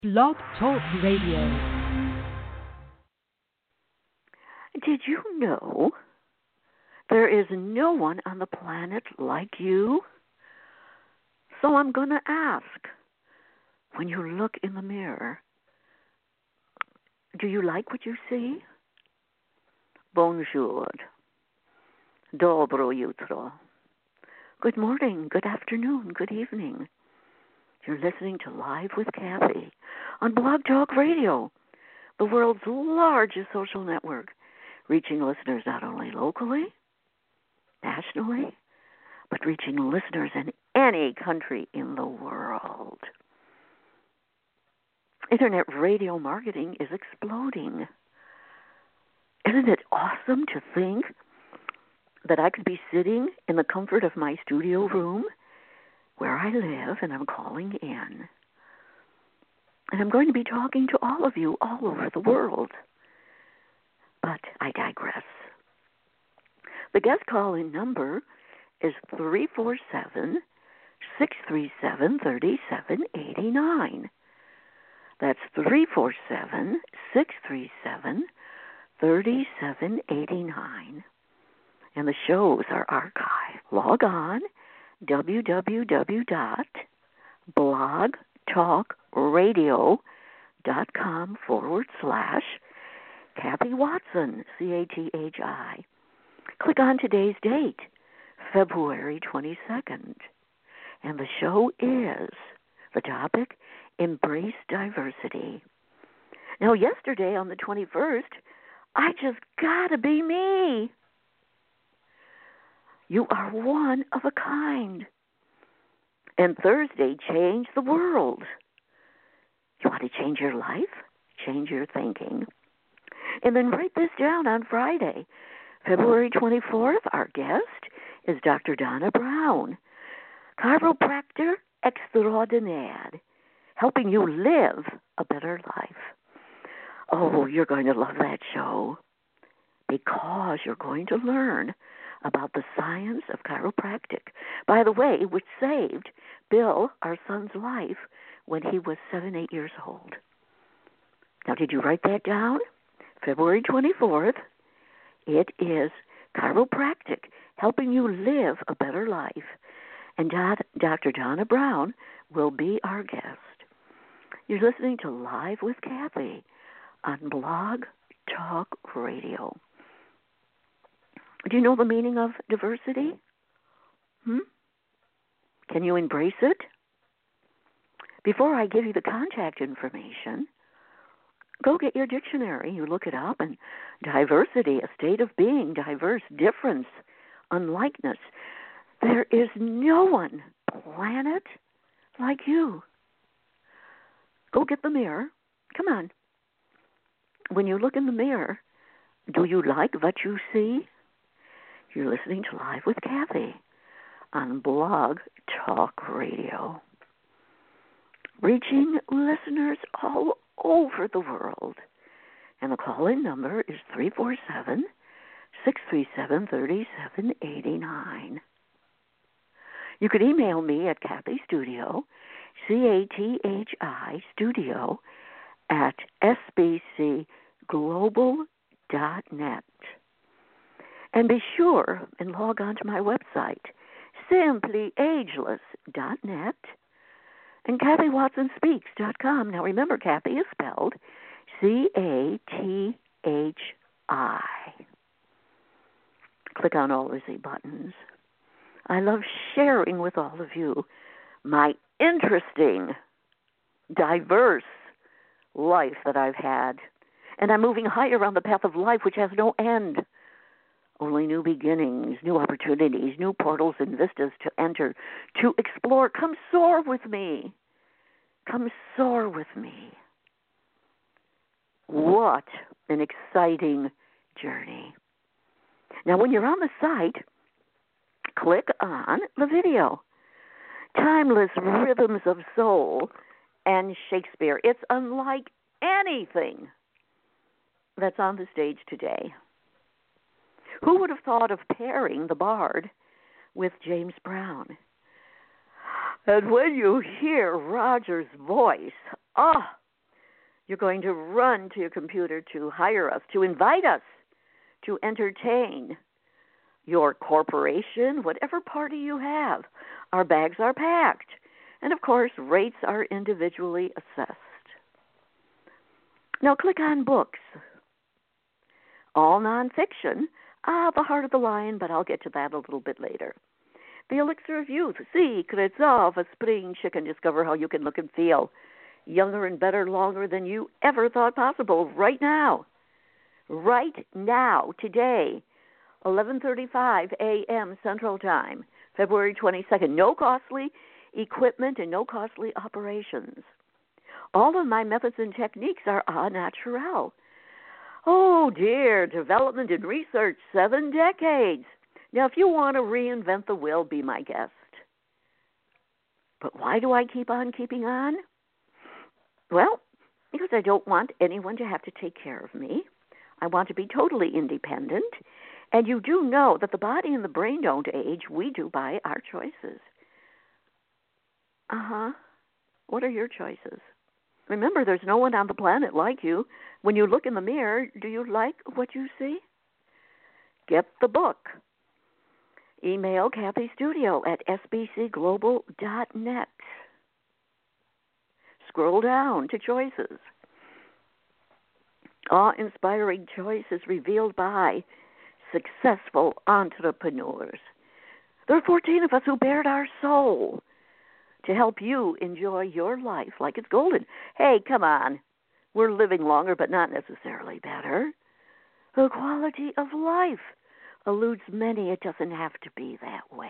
Blog Talk Radio. Did you know there is no one on the planet like you? So I'm going to ask, when you look in the mirror, do you like what you see? Bonjour. Dobro jutro. Good morning, good afternoon, good evening. You're listening to Live with Kathy on Blog Talk Radio, the world's largest social network, reaching listeners not only locally, nationally, but reaching listeners in any country in the world. Internet radio marketing is exploding. Isn't it awesome to think that I could be sitting in the comfort of my studio room where I live, and I'm calling in. And I'm going to be talking to all of you all over the world. But I digress. The guest call-in number is 347-637-3789. That's 347-637-3789. And the shows are archived. Log on, www.blogtalkradio.com/Kathy Watson, CATHI. Click on today's date, February 22nd. And the show is, the topic, Embrace Diversity. Now, yesterday on the 21st, I just gotta be me. You are one of a kind. And Thursday changed the world. You want to change your life? Change your thinking. And then write this down on Friday, February 24th. Our guest is Dr. Donna Brown, chiropractor extraordinaire, helping you live a better life. Oh, you're going to love that show because you're going to learn about the science of chiropractic, by the way, which saved Bill, our son's life, when he was 8 years old. Now, did you write that down? February 24th. It is chiropractic, helping you live a better life. And Dr. Donna Brown will be our guest. You're listening to Live with Kathy on Blog Talk Radio. Do you know the meaning of diversity? Can you embrace it? Before I give you the contact information, go get your dictionary. You look it up, and diversity, a state of being, diverse, difference, unlikeness. There is no one planet like you. Go get the mirror. Come on. When you look in the mirror, do you like what you see? You're listening to Live with Kathy on Blog Talk Radio, reaching listeners all over the world. And the call-in number is 347-637-3789. You could email me at Kathy Studio, CATHI Studio, at sbcglobal.net. And be sure and log on to my website, simplyageless.net, and KathyWatsonSpeaks.com. Now remember, Kathy is spelled CATHI. Click on all of the buttons. I love sharing with all of you my interesting, diverse life that I've had. And I'm moving higher on the path of life, which has no end. Only new beginnings, new opportunities, new portals and vistas to enter, to explore. Come soar with me. Come soar with me. What an exciting journey. Now, when you're on the site, click on the video. Timeless Rhythms of Soul and Shakespeare. It's unlike anything that's on the stage today. Who would have thought of pairing the Bard with James Brown? And when you hear Roger's voice, You're going to run to your computer to hire us, to invite us, to entertain your corporation, whatever party you have. Our bags are packed. And, of course, rates are individually assessed. Now, click on books. All nonfiction. The Heart of the Lion, but I'll get to that a little bit later. The Elixir of Youth, Secrets of a Spring Chicken. Discover how you can look and feel younger and better longer than you ever thought possible right now. Right now, today, 11:35 a.m. Central Time, February 22nd. No costly equipment and no costly operations. All of my methods and techniques are au naturel. Oh, dear, development and research, 7 decades. Now, if you want to reinvent the wheel, be my guest. But why do I keep on keeping on? Well, because I don't want anyone to have to take care of me. I want to be totally independent. And you do know that the body and the brain don't age. We do by our choices. What are your choices? Remember, there's no one on the planet like you. When you look in the mirror, do you like what you see? Get the book. Email Kathy Studio at sbcglobal.net. Scroll down to choices. Awe-inspiring choices revealed by successful entrepreneurs. There are 14 of us who bared our soul to help you enjoy your life like it's golden. Hey, come on. We're living longer, but not necessarily better. The quality of life eludes many. It doesn't have to be that way.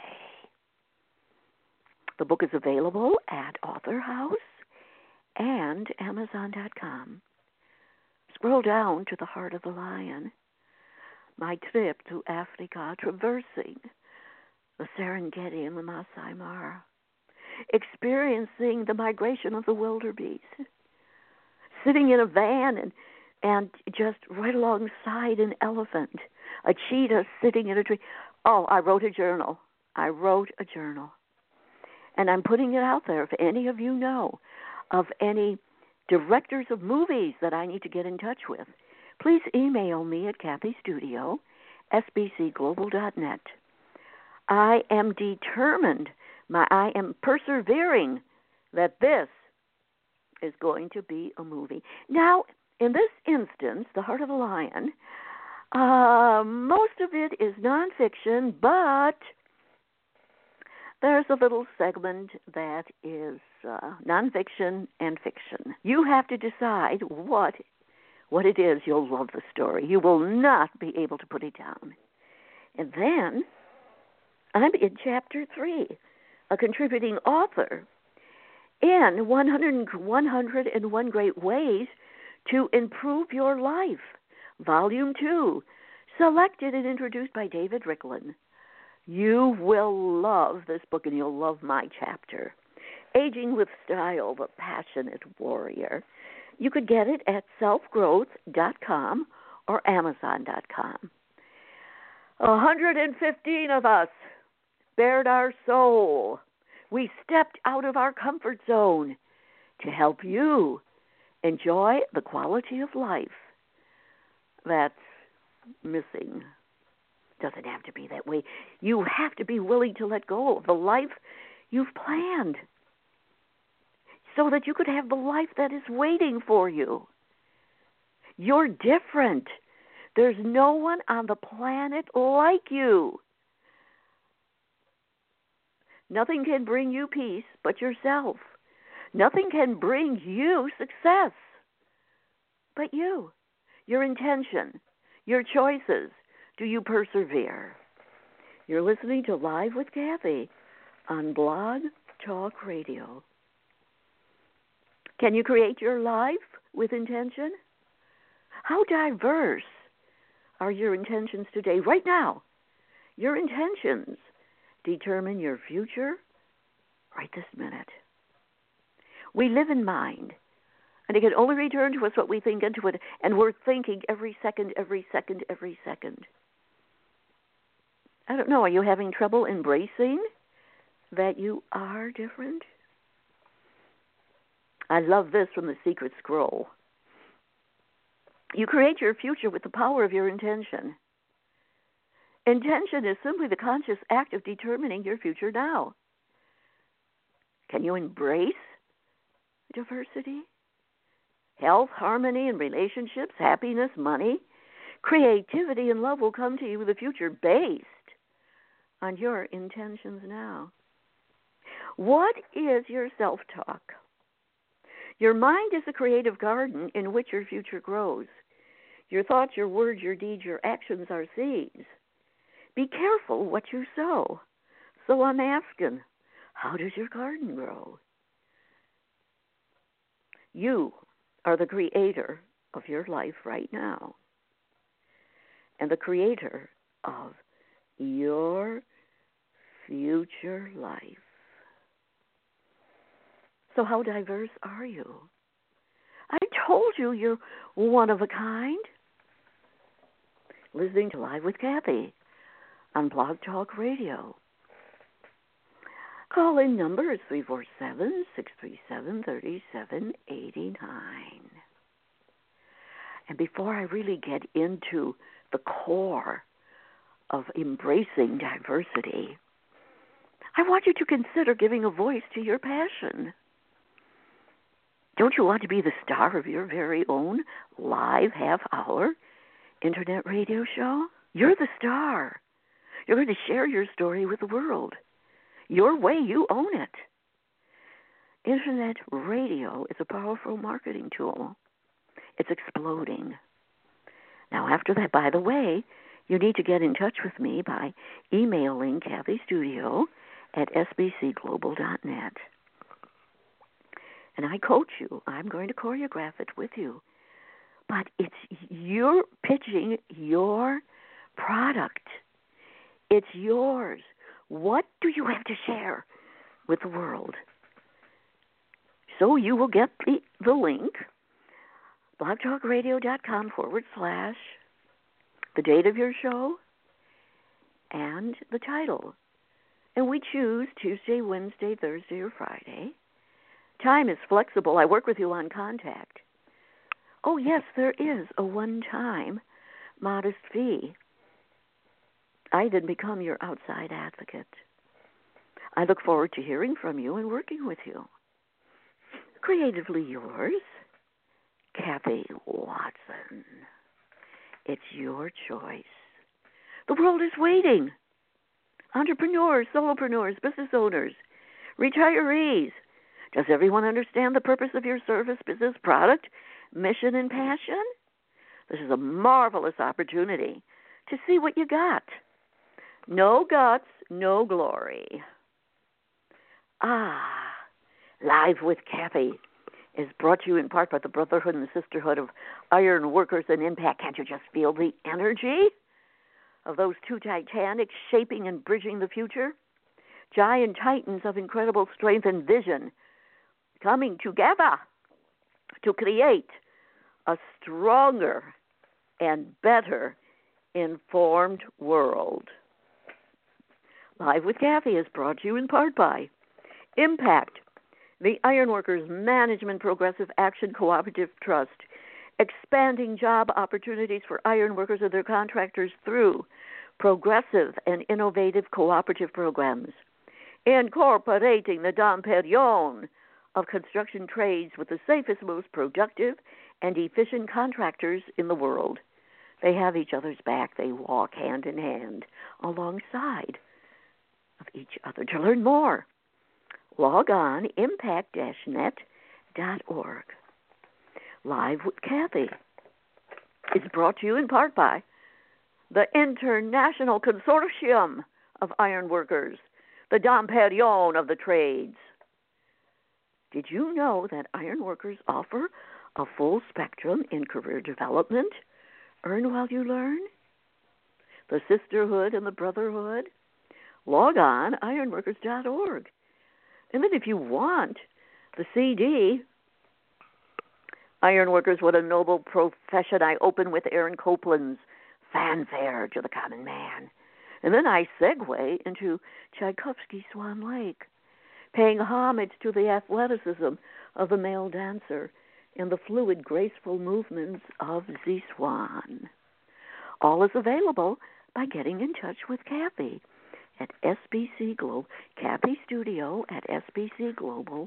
The book is available at Author House and Amazon.com. Scroll down to The Heart of the Lion. My trip to Africa, traversing the Serengeti and the Masai Mara. Experiencing the migration of the wildebeest, sitting in a van and just right alongside an elephant, a cheetah sitting in a tree. Oh, I wrote a journal. And I'm putting it out there. If any of you know of any directors of movies that I need to get in touch with, please email me at Kathy Studio, sbcglobal.net. I am determined. I am persevering that this is going to be a movie. Now, in this instance, The Heart of the Lion, most of it is nonfiction, but there's a little segment that is nonfiction and fiction. You have to decide what it is. You'll love the story. You will not be able to put it down. And then I'm in Chapter 3. A contributing author in 101 Great Ways to Improve Your Life, Volume 2, selected and introduced by David Ricklin. You will love this book, and you'll love my chapter. Aging with Style, The Passionate Warrior. You could get it at selfgrowth.com or amazon.com. 115 of us bared our soul. We stepped out of our comfort zone to help you enjoy the quality of life that's missing. Doesn't have to be that way. You have to be willing to let go of the life you've planned so that you could have the life that is waiting for you. You're different. There's no one on the planet like you. Nothing can bring you peace but yourself. Nothing can bring you success but you. Your intention, your choices. Do you persevere? You're listening to Live with Kathy on Blog Talk Radio. Can you create your life with intention? How diverse are your intentions today? Right now, your intentions determine your future right this minute. We live in mind, and it can only return to us what we think into it, and we're thinking every second, every second, every second. I don't know, are you having trouble embracing that you are different? I love this from The Secret Scroll. You create your future with the power of your intention. Intention is simply the conscious act of determining your future now. Can you embrace diversity? Health, harmony, and relationships, happiness, money, creativity, and love will come to you with a future based on your intentions now. What is your self-talk? Your mind is a creative garden in which your future grows. Your thoughts, your words, your deeds, your actions are seeds. Be careful what you sow. So I'm asking, how does your garden grow? You are the creator of your life right now, and the creator of your future life. So how diverse are you? I told you you're one of a kind. Listening to Live with Kathy on Blog Talk Radio. Call-in number is 347-637-3789. And before I really get into the core of embracing diversity, I want you to consider giving a voice to your passion. Don't you want to be the star of your very own live half-hour internet radio show? You're the star. You're going to share your story with the world. Your way, you own it. Internet radio is a powerful marketing tool. It's exploding. Now, after that, by the way, you need to get in touch with me by emailing kathystudio@sbcglobal.net. And I coach you. I'm going to choreograph it with you. But you're pitching your product. It's yours. What do you have to share with the world? So you will get the link, blogtalkradio.com/ the date of your show and the title. And we choose Tuesday, Wednesday, Thursday, or Friday. Time is flexible. I work with you on contact. Oh, yes, there is a one-time modest fee. I then become your outside advocate. I look forward to hearing from you and working with you. Creatively yours, Kathy Watson. It's your choice. The world is waiting. Entrepreneurs, solopreneurs, business owners, retirees. Does everyone understand the purpose of your service, business, product, mission, and passion? This is a marvelous opportunity to see what you got. No guts, no glory. Live with Kathy is brought to you in part by the Brotherhood and Sisterhood of Iron Workers and Impact. Can't you just feel the energy of those two Titanics shaping and bridging the future? Giant titans of incredible strength and vision coming together to create a stronger and better informed world. Live with Kathy is brought to you in part by Impact, the Ironworkers Management Progressive Action Cooperative Trust, expanding job opportunities for ironworkers and their contractors through progressive and innovative cooperative programs, incorporating the Dom Perignon of construction trades with the safest, most productive, and efficient contractors in the world. They have each other's back. They walk hand in hand alongside of each other. To learn more, log on impact-net.org. Live with Kathy is brought to you in part by the International Consortium of Ironworkers, the Dom Perignon of the trades. Did you know that ironworkers offer a full spectrum in career development? Earn while you learn? The sisterhood and the brotherhood? Log on ironworkers.org. And then if you want the CD, Ironworkers, What a Noble Profession, I open with Aaron Copland's Fanfare to the Common Man. And then I segue into Tchaikovsky's Swan Lake, paying homage to the athleticism of the male dancer in the fluid, graceful movements of the swan. All is available by getting in touch with Kathy at SBC Global, Kathy Studio at sbcglobal.net.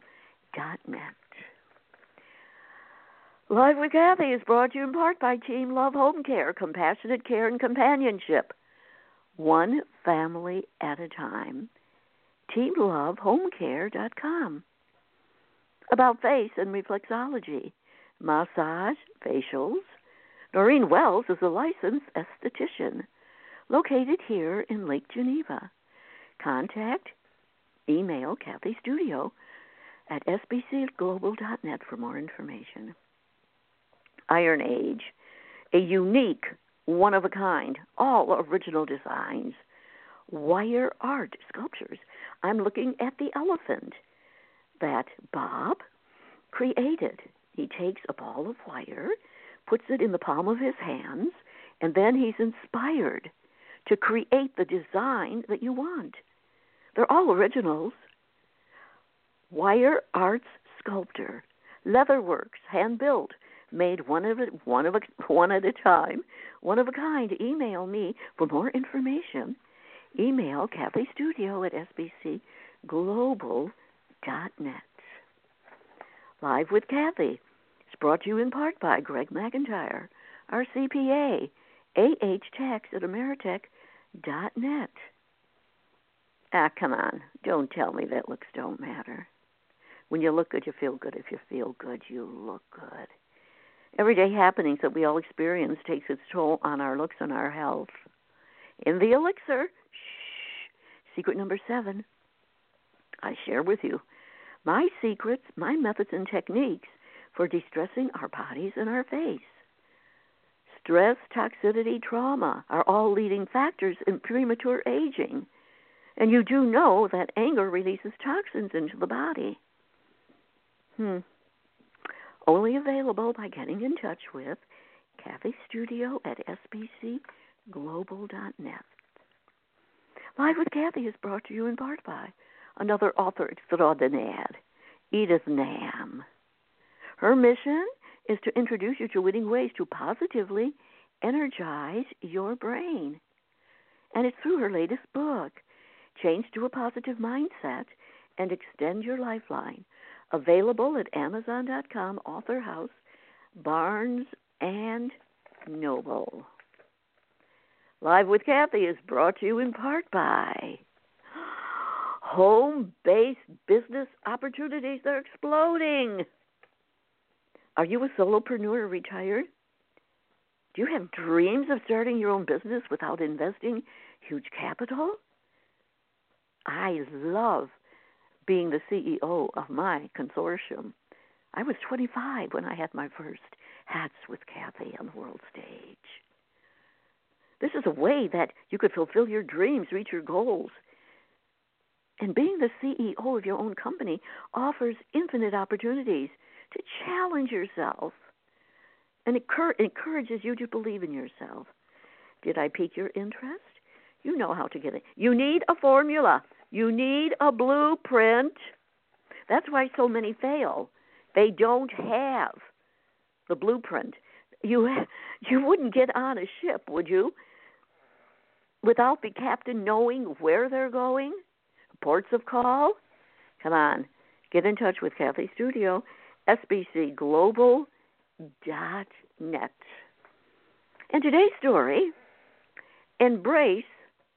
Live with Kathy is brought to you in part by Team Love Home Care, compassionate care and companionship, one family at a time. TeamLoveHomeCare.com. About face and reflexology, massage, facials. Noreen Wells is a licensed esthetician located here in Lake Geneva. Contact, email Kathy Studio at sbcglobal.net for more information. Iron Age, a unique, one-of-a-kind, all original designs, wire art sculptures. I'm looking at the elephant that Bob created. He takes a ball of wire, puts it in the palm of his hands, and then he's inspired to create the design that you want. They're all originals. Wire Arts Sculptor, Leatherworks, hand-built, made one at a time, one of a kind. Email me for more information. Email Kathy Studio at sbcglobal.net. Live with Kathy is brought to you in part by Greg McIntyre, our CPA, ahtax@ameritech.net. Come on, don't tell me that looks don't matter. When you look good, you feel good. If you feel good, you look good. Everyday happenings that we all experience takes its toll on our looks and our health. In the elixir, secret number 7, I share with you my secrets, my methods and techniques for de-stressing our bodies and our face. Stress, toxicity, trauma are all leading factors in premature aging. And you do know that anger releases toxins into the body. Only available by getting in touch with Kathy Studio at sbcglobal.net. Live with Kathy is brought to you in part by another author extraordinaire, Edith Nam. Her mission is to introduce you to winning ways to positively energize your brain. And it's through her latest book, Change to a Positive Mindset and Extend Your Lifeline, available at Amazon.com, Author House, Barnes and Noble. Live with Kathy is brought to you in part by home-based business opportunities. They're exploding. Are you a solopreneur or retired? Do you have dreams of starting your own business without investing huge capital? I love being the CEO of my consortium. I was 25 when I had my first Hats with Kathy on the world stage. This is a way that you could fulfill your dreams, reach your goals. And being the CEO of your own company offers infinite opportunities to challenge yourself and encourages you to believe in yourself. Did I pique your interest? You know how to get it. You need a formula. You need a blueprint. That's why so many fail. They don't have the blueprint. You wouldn't get on a ship, would you, without the captain knowing where they're going? Ports of call? Come on. Get in touch with Kathy Studio, sbcglobal.net. And today's story, embrace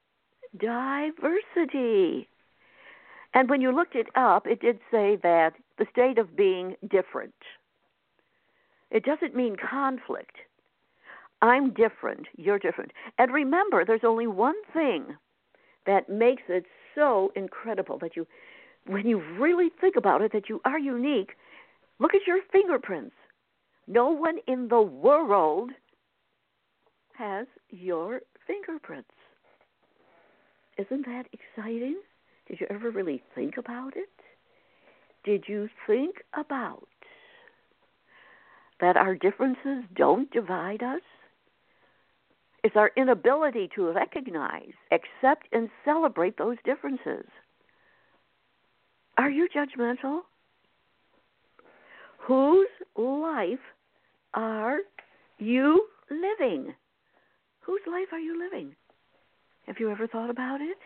diversity. And when you looked it up, it did say that the state of being different. It doesn't mean conflict. I'm different, you're different. And remember, there's only one thing that makes it so incredible that when you really think about it, that you are unique. Look at your fingerprints. No one in the world has your fingerprints. Isn't that exciting? Did you ever really think about it? Did you think about that our differences don't divide us? It's our inability to recognize, accept, and celebrate those differences. Are you judgmental? Whose life are you living? Whose life are you living? Have you ever thought about it?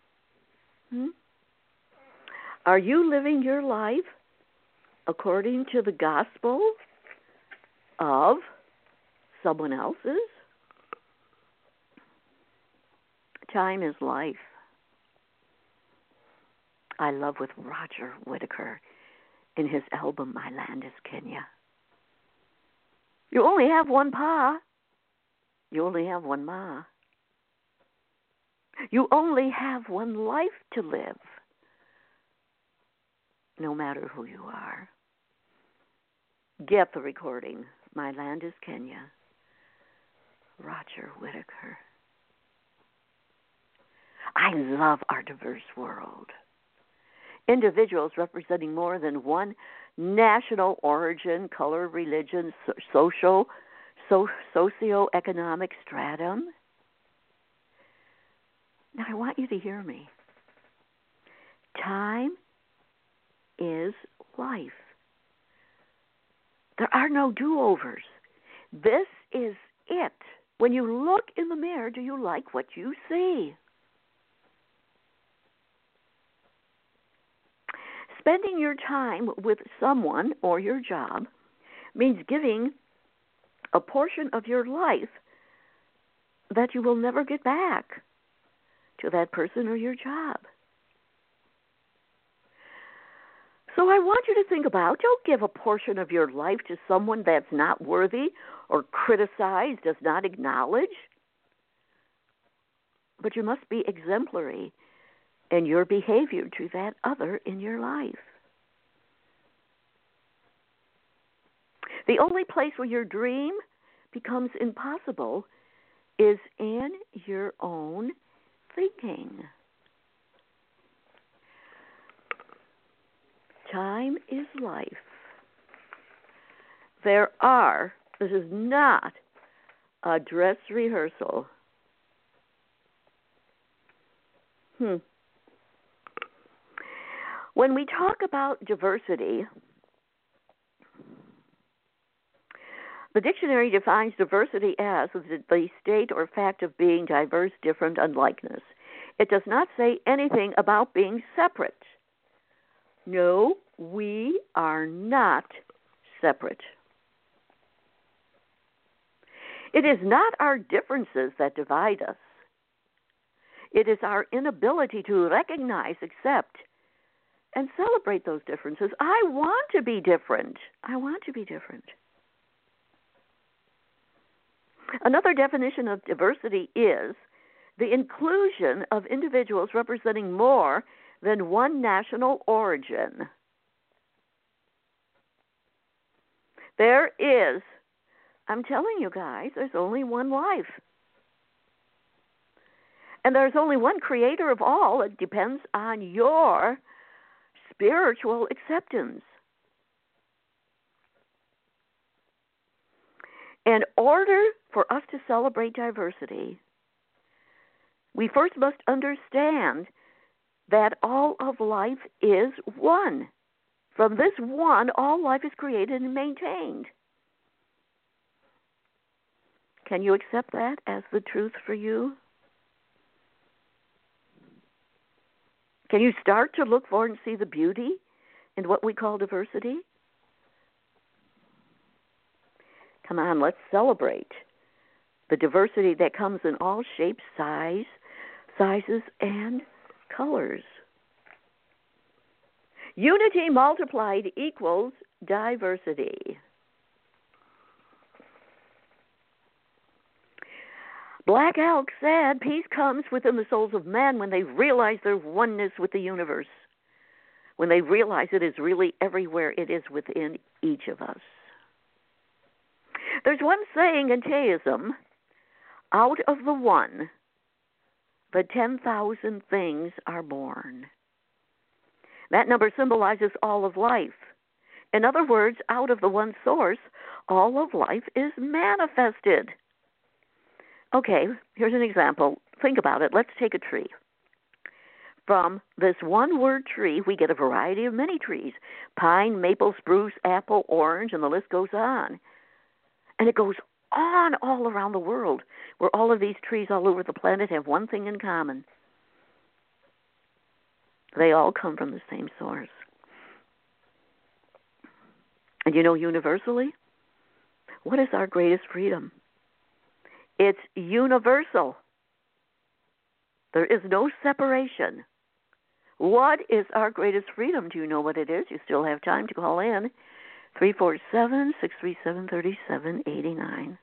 Are you living your life according to the gospel of someone else's? Time is life. I love with Roger Whittaker in his album, My Land is Kenya. You only have one pa. You only have one ma. You only have one life to live, no matter who you are. Get the recording. My Land is Kenya. Roger Whittaker. I love our diverse world. Individuals representing more than one national origin, color, religion, socioeconomic stratum. Now, I want you to hear me. Time is life. There are no do-overs. This is it. When you look in the mirror, do you like what you see? Spending your time with someone or your job means giving a portion of your life that you will never get back to that person or your job. So I want you to think about, don't give a portion of your life to someone that's not worthy or criticized, does not acknowledge. But you must be exemplary in your behavior to that other in your life. The only place where your dream becomes impossible is in your own thinking. Time is life. This is not a dress rehearsal. When we talk about diversity, the dictionary defines diversity as the state or fact of being diverse, different, unlikeness. It does not say anything about being separate. No, we are not separate. It is not our differences that divide us. It is our inability to recognize, accept, and celebrate those differences. I want to be different. I want to be different. Another definition of diversity is the inclusion of individuals representing more than one national origin. There is, I'm telling you guys, there's only one life. And there's only one creator of all. It depends on your spiritual acceptance. In order for us to celebrate diversity, we first must understand that all of life is one. From this one, all life is created and maintained. Can you accept that as the truth for you? Can you start to look for and see the beauty in what we call diversity? Come on, let's celebrate the diversity that comes in all shapes, sizes, and colors. Unity multiplied equals diversity. Black Elk said peace comes within the souls of men when they realize their oneness with the universe, when they realize it is really everywhere, it is within each of us. There's one saying in Theism, out of the one, the 10,000 things are born. That number symbolizes all of life. In other words, out of the one source, all of life is manifested. Okay, here's an example. Think about it. Let's take a tree. From this one word tree, we get a variety of many trees: pine, maple, spruce, apple, orange, and the list goes on. And it goes on all around the world, where all of these trees all over the planet have one thing in common. They all come from the same source. And you know, universally, what is our greatest freedom? It's universal. There is no separation. What is our greatest freedom? Do you know what it is? You still have time to call in. 347-637-3789.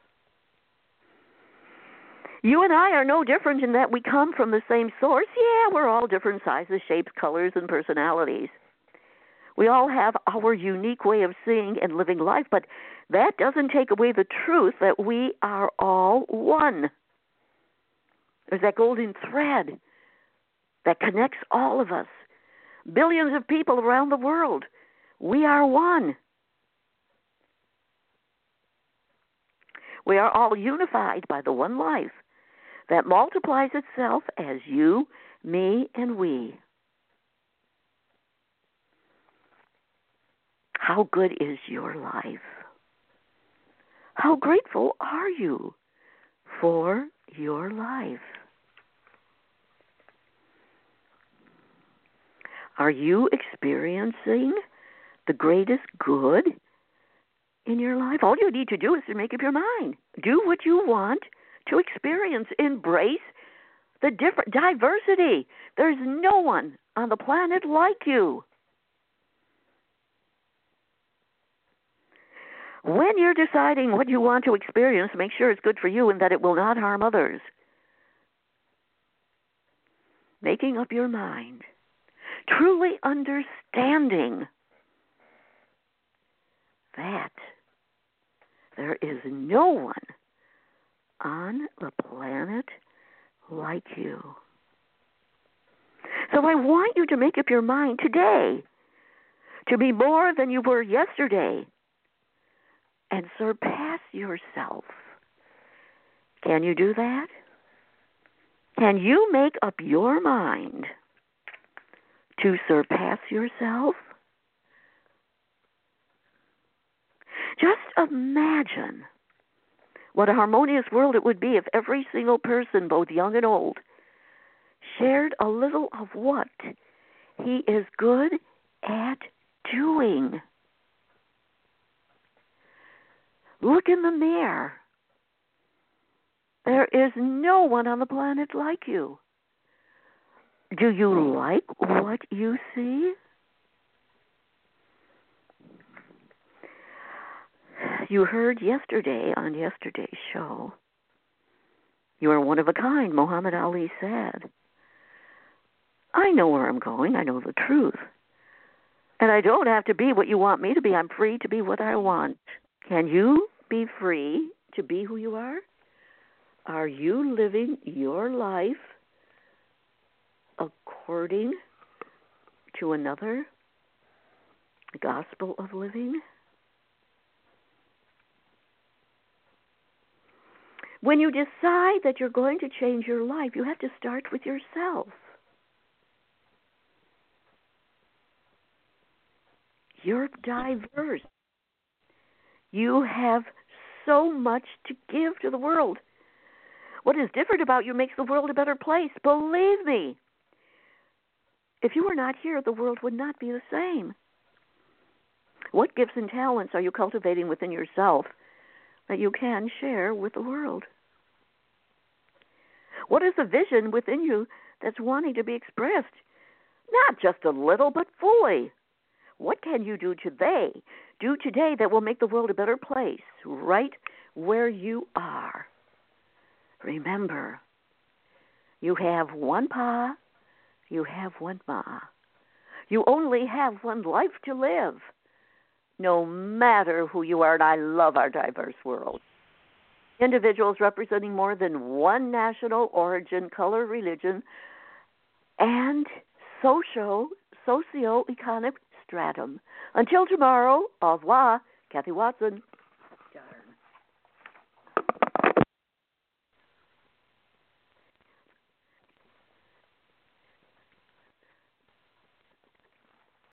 You and I are no different in that we come from the same source. Yeah, we're all different sizes, shapes, colors, and personalities. We all have our unique way of seeing and living life, but that doesn't take away the truth that we are all one. There's that golden thread that connects all of us. Billions of people around the world. We are one. We are all unified by the one life that multiplies itself as you, me, and we. How good is your life? How grateful are you for your life? Are you experiencing the greatest good in your life? All you need to do is to make up your mind. Do what you want to experience. Embrace the different diversity. There's no one on the planet like you. When you're deciding what you want to experience, make sure it's good for you and that it will not harm others. Making up your mind. Truly understanding that there is no one on the planet like you. So I want you to make up your mind today to be more than you were yesterday and surpass yourself. Can you do that? Can you make up your mind to surpass yourself? Just imagine what a harmonious world it would be if every single person, both young and old, shared a little of what he is good at doing. Look in the mirror. There is no one on the planet like you. Do you like what you see? You heard yesterday on yesterday's show, you are one of a kind, Muhammad Ali said. I know where I'm going. I know the truth. And I don't have to be what you want me to be. I'm free to be what I want. Can you be free to be who you are? Are you living your life according to another gospel of living? When you decide that you're going to change your life, you have to start with yourself. You're diverse. You have so much to give to the world. What is different about you makes the world a better place. Believe me. If you were not here, the world would not be the same. What gifts and talents are you cultivating within yourself that you can share with the world? What is the vision within you that's wanting to be expressed? Not just a little, but fully. What can you do today that will make the world a better place, right where you are? Remember, you have one Pa, you have one Ma. You only have one life to live, no matter who you are, and I love our diverse world. Individuals representing more than one national origin, color, religion, and socio-economic stratum. Until tomorrow, au revoir, Kathy Watson.